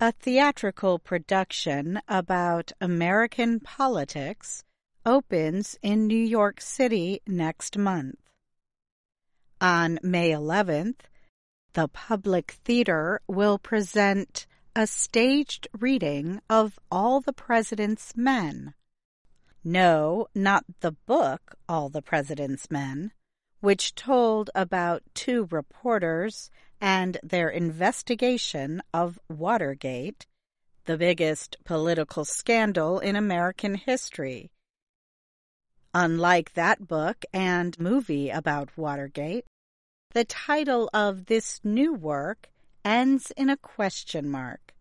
A theatrical production about American politics opens in New York City next month. On May 11th, the Public Theater will present a staged reading of All the President's Men. No, not the book All the President's Men, which told about two reporters and their investigation of Watergate, the biggest political scandal in American history. Unlike that book and movie about Watergate, the title of this new work ends in a question mark.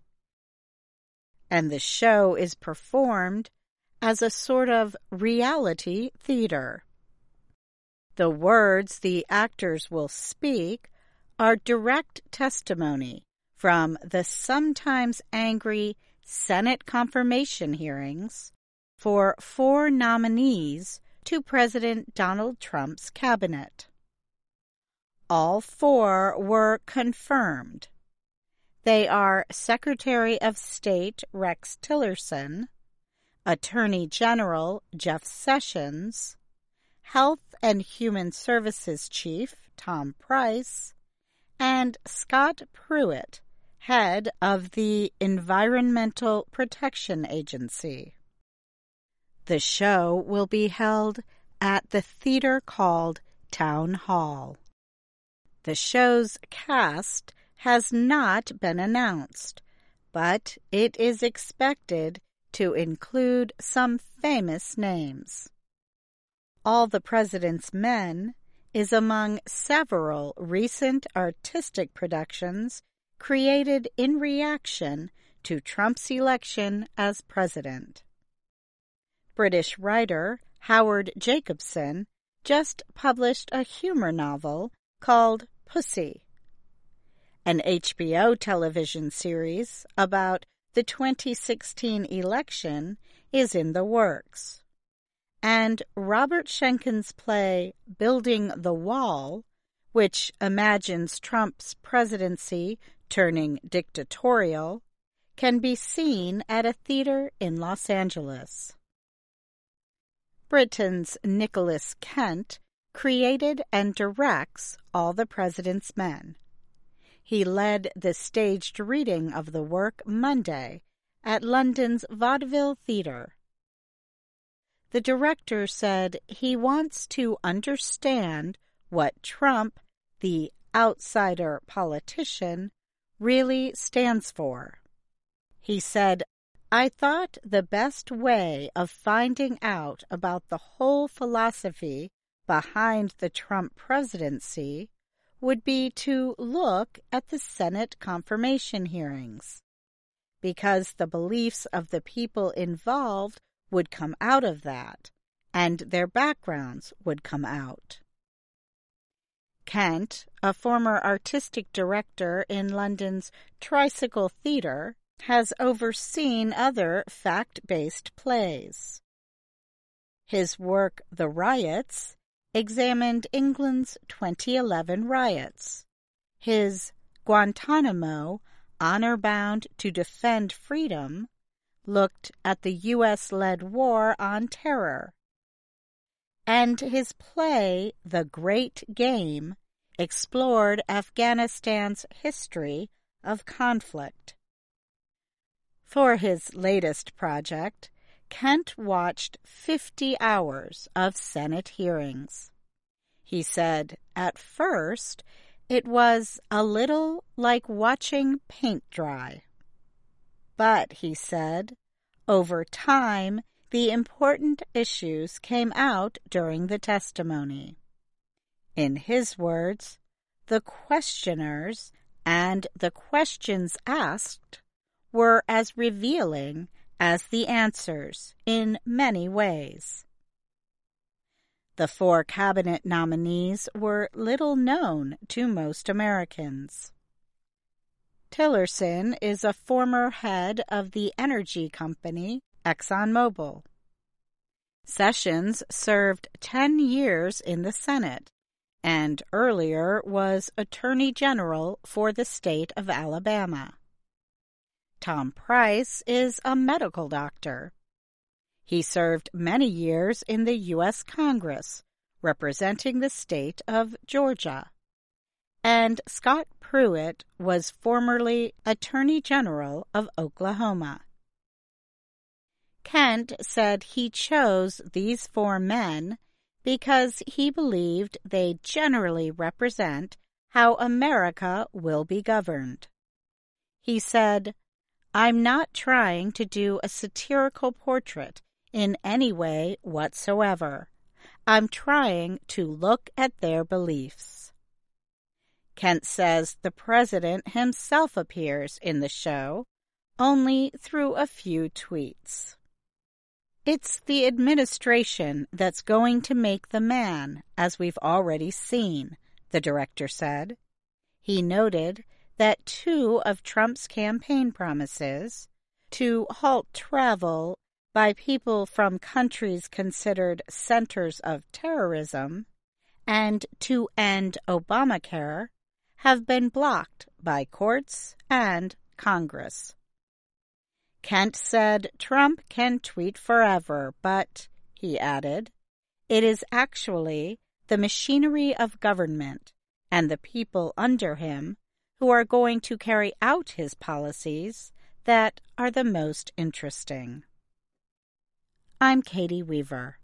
And the show is performed as a sort of reality theater. The words the actors will speak are direct testimony from the sometimes angry Senate confirmation hearings for 4 nominees to President Donald Trump's cabinet. All 4 were confirmed. They are Secretary of State Rex Tillerson, Attorney General Jeff Sessions, Health and Human Services Chief Tom Price, and Scott Pruitt, head of the Environmental Protection Agency. The show will be held at the theater called Town Hall. The show's cast has not been announced, but it is expected to include some famous names. All the President's Men is among several recent artistic productions created in reaction to Trump's election as president. British writer Howard Jacobson just published a humor novel called Pussy. An HBO television series about the 2016 election is in the works. And Robert Schenkken's play Building the Wall, which imagines Trump's presidency turning dictatorial, can be seen at a theater in Los Angeles. Britain's Nicholas Kent created and directs All the President's Men. He led the staged reading of the work Monday at London's Vaudeville Theatre. The director said he wants to understand what Trump, the outsider politician, really stands for. He said, "I thought the best way of finding out about the whole philosophy behind the Trump presidency would be to look at the Senate confirmation hearings, because the beliefs of the people involved would come out of that, and their backgrounds would come out." Kent, a former artistic director in London's Tricycle Theatre, has overseen other fact-based plays. His work, The Riots, examined England's 2011 riots. His Guantanamo, Honor-Bound to Defend Freedom, looked at the U.S.-led war on terror. And his play, The Great Game, explored Afghanistan's history of conflict. For his latest project, Kent watched 50 hours of Senate hearings. He said, at first, it was a little like watching paint dry. But, he said, over time, the important issues came out during the testimony. In his words, the questioners and the questions asked were as revealing as the answers in many ways. The 4 cabinet nominees were little known to most Americans. Tillerson is a former head of the energy company ExxonMobil. Sessions served 10 years in the Senate and earlier was Attorney General for the state of Alabama. Tom Price is a medical doctor. He served many years in the U.S. Congress, representing the state of Georgia. And Scott Pruitt was formerly Attorney General of Oklahoma. Kent said he chose these 4 men because he believed they generally represent how America will be governed. He said, "I'm not trying to do a satirical portrait in any way whatsoever. I'm trying to look at their beliefs." Kent says the president himself appears in the show, only through a few tweets. "It's the administration that's going to make the man, as we've already seen," the director said. He noted that 2 of Trump's campaign promises, to halt travel by people from countries considered centers of terrorism and to end Obamacare, have been blocked by courts and Congress. Kent said Trump can tweet forever, but, he added, it is actually the machinery of government and the people under him who are going to carry out his policies that are the most interesting. I'm Katie Weaver.